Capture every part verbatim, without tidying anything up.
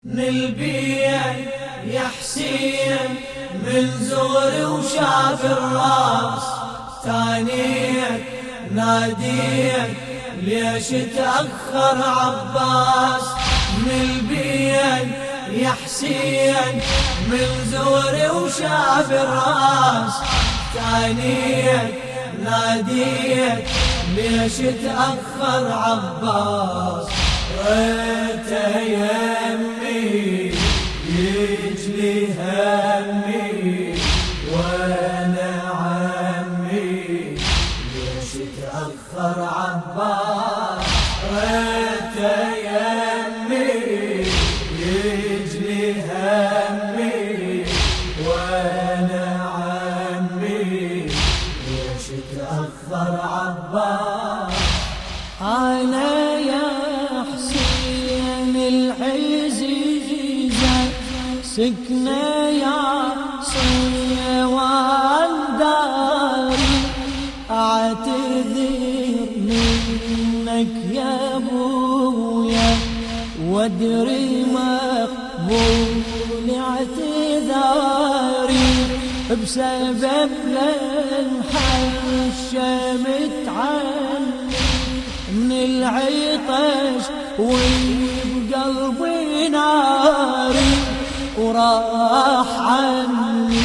نلبيه يا حسين من زغري وشاف الراس تانيك ناديك ليش تأخر عباس. نلبيه يا حسين من زغري وشاف الراس تانيك ناديك ليش تأخر عباس. ريته يمي يجلي همي وانا عمي ليش تأخر عباس. ريته يمي يجلي همي وانا عمي ليش تأخر عباس. أنا يا حسين العزيزة سكنة يا صيوان داري أعتذر منك يا أبويا وادري مقبول اعتذاري بسبب للحشة متعني من العطش وبقلبي ناري وراح عني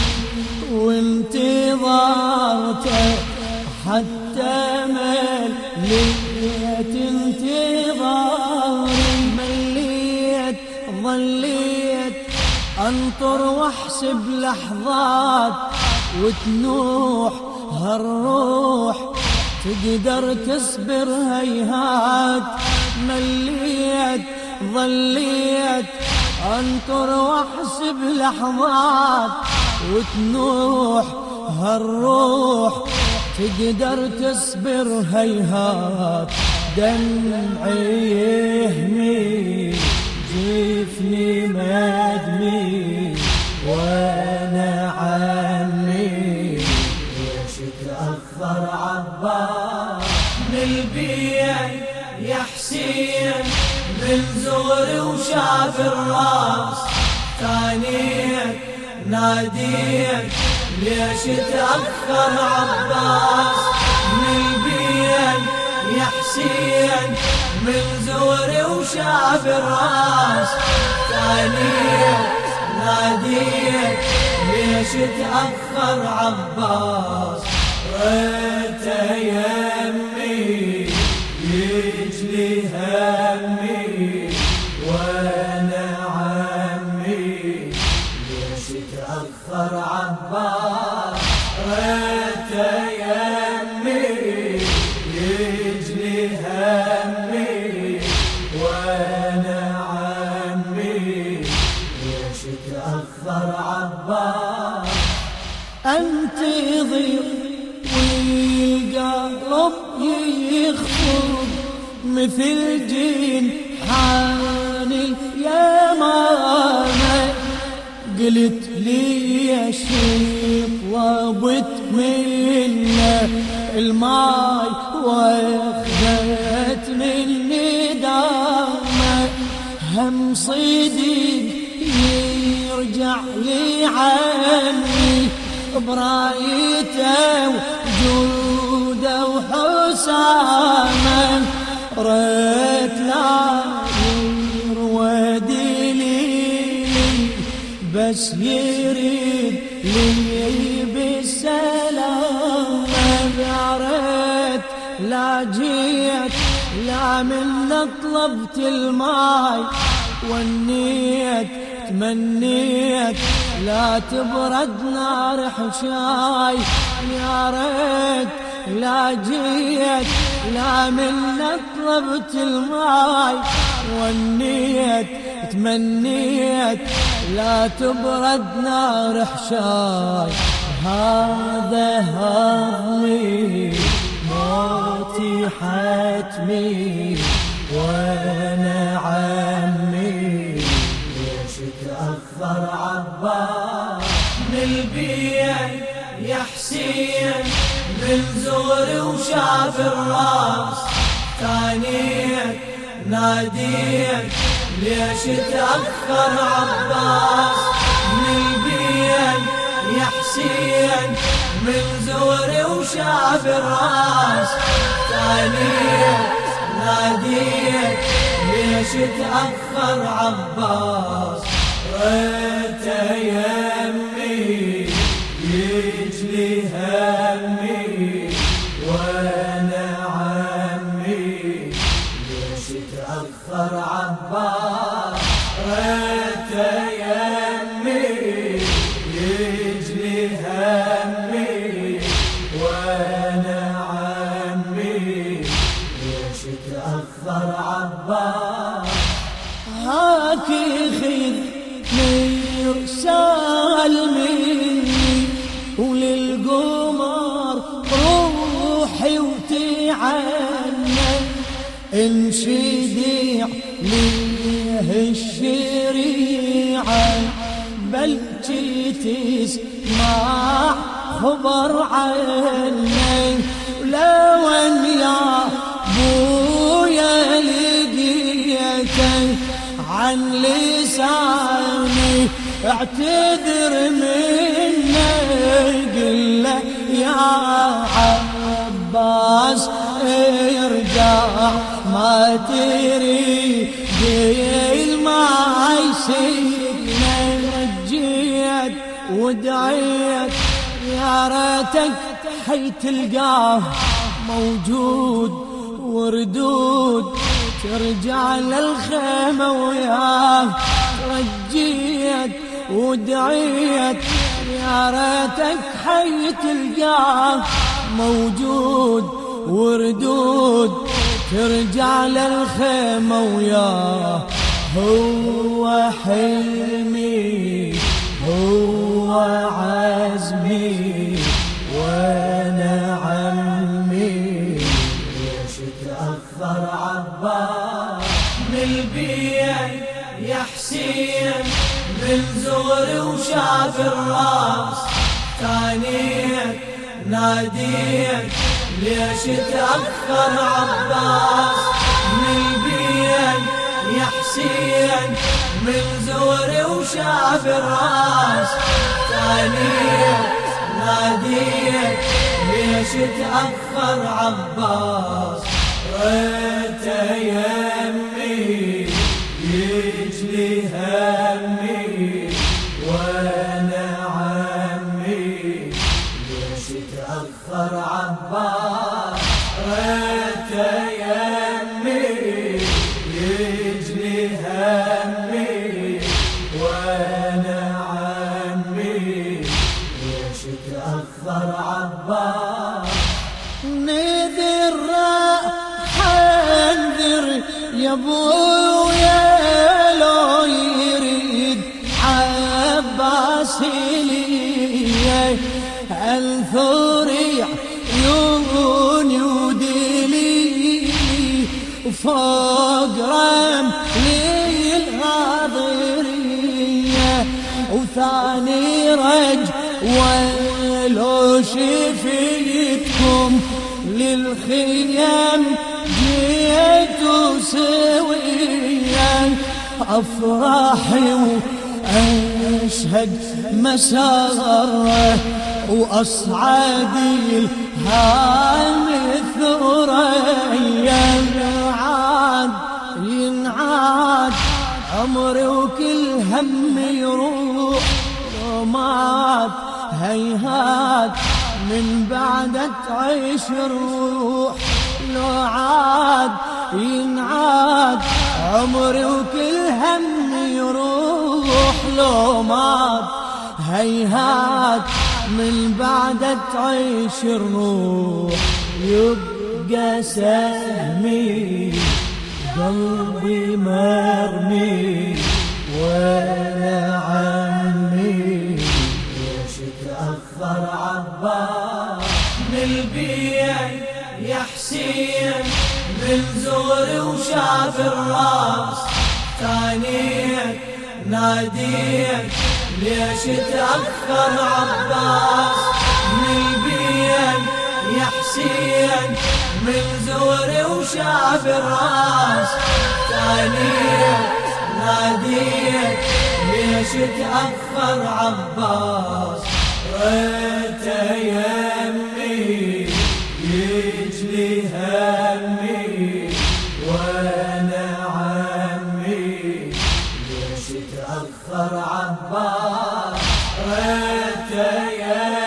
وانتظرته حتى مليت انتظاري. مليت ظليت انطر واحسب لحظات وتنوح هالروح تقدر تصبر هيهات. مليت ظليت انطر واحسب لحظات وتنوح هالروح تقدر تصبر هيهات. دمعي يهمي جفني مدمي وانا عمي ليش تأخر عباس. نلبيه يا حسين من زغري وشاف الراس تانيك ناديك ليش تأخر عباس. نلبيه يا حسين من زغري وشاف الراس تانيك ناديك ليش تأخر عباس. ريته يمي يجلي همي وانا عمي ليش تأخر عباس. ريته يمي يجلي همي وانا عمي ليش تأخر عباس. انتظر والقلب يخفض مثل جين حاني اليمامة. قلت لي يا شيخ طلبت منه الماي واخذت مني دامه. هم صديق يرجع لي عني برايته وجوده وحسامه. ريت لا يروى دليلي بس يريد لي بالسلامة. يا ريت لا جيت لا من طلبت الماي والنيت تمنيت لا تبرد نار حشاي. يا ريت لا جيت لا من طلبت الماي والنيت تمنيت لا تبرد نار حشاي. هذا هضمي موتي حتمي وانا عمي ليش تأخر عباس. نلبيه يا حسين من زغري وشاف الراس تانيك ناديك ليش تأخر عباس من البين يا حسين من زوري وشاف الراس تانية نادية ليش تأخر عباس ريت يمي يجلي همي وانا عمي ليش تأخر عباس ريت يمي يجلي همي وانا عمي ليش تأخر عباس هاك خذ مرسال مني وللقمر روحي وتعنى انشدي عليه الشريعة بل تسمع خبر عني لو ان يا بويا لقيتك عن لساني اعتذر مني قل له يا عباس ارجع ما تريد ما يسكني رجيت ودعيت يا ريتك حي تلقاه موجود وردود ترجع للخيمة وياه رجيت ودعيت يا ريتك حي تلقاه موجود وردود ترجع للخيمة وياه هو حلمي هو عزمي وانا عمي ليش تأخر عباس من البين يا حسين من زوري وشاف الراس تانية ناديت ليش تأخر عباس من البين يا حسين من زوري وشاف الراس تانية ناديت ليش تأخر عباس ريت يمي يجلي همي وانا عمي ليش تأخر عباس ريت يمي يجلي همي وانا عمي ليش تأخر عباس نذر حنذر يا ابويا لو يريد عباس لي انثر عيوني ودليلي وفوق رملي الغاضرية وثاني رج ولو شفيتكم للخيام جيت سويا أفراحي وأشهد مساره وأصعدي الهام الثريا ينعاد ينعاد عمري وكل هم يروح لو مات هيهات من بعد تعيش الروح لو عاد ينعاد عمري وكل هم يروح لو مات هيهات من بعد تعيش الروح يبقى سهمي قلبي مرمي وانا عمي ليش تأخر عباس من البين يا حسين من زوري وشاف الراس تانية ناديت ليش تأخر عباس من البين يا حسين من زوري وشاف الراس تانية ناديت ليش تأخر عباس ريت يمي يجلي همي وانا عمي ليش تأخر عباس ريت يمي